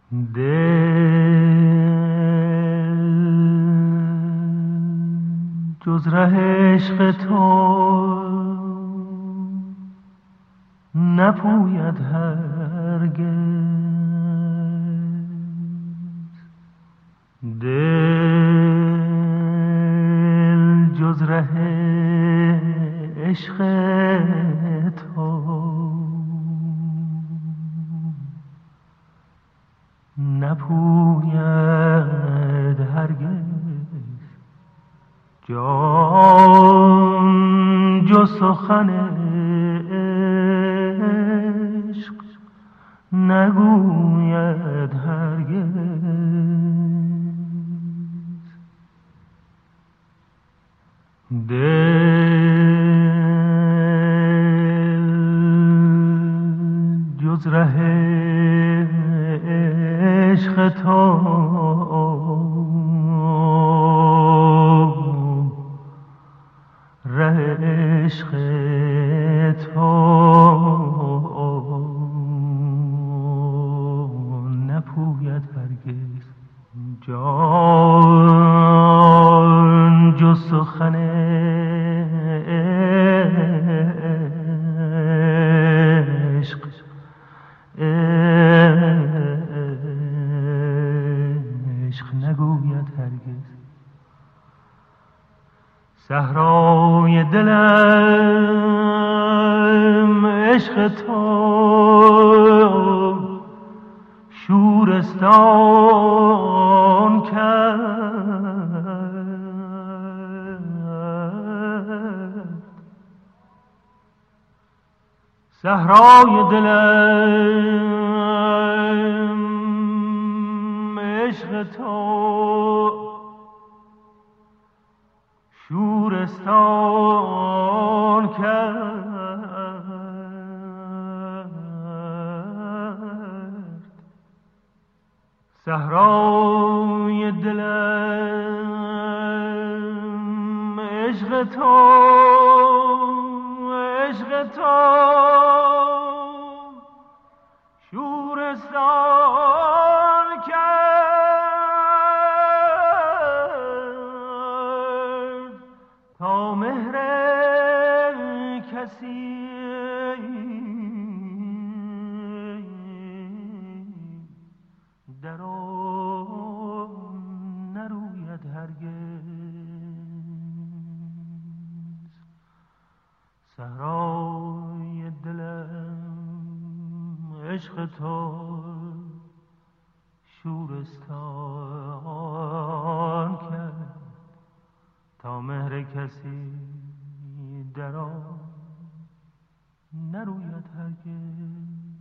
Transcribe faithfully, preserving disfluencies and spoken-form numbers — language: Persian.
دل جز ره عشق تو نپوید هرگز. دل جز ره عشق تو نپوید هرگز. جان جز سخن عشق نگوید هرگز. دل جز ره عشق تو ره عشق تو نپوید هرگز. جان جز سخن عشق عشق نگوید هرگز. صحرای دلم عشق تو شورستان کرد. صحرای دلم عشق تو شورستان کرد. صحرای دلم عشق تو عشق تو شورستان کرد. تا مهر کسی در آن نروید هرگز. صحرای دلم عشق تو شورستان کرد. تا مهر کسی در آن نروید هرگز.